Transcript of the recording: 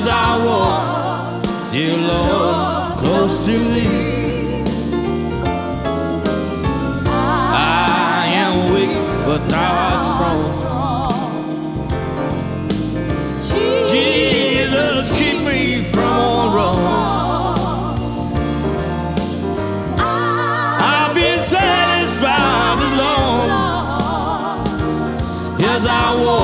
as I walk, dear Lord, close to Thee. I am weak, but Thou art strong. Jesus, keep me from all wrong. I'll be satisfied as long as I walk.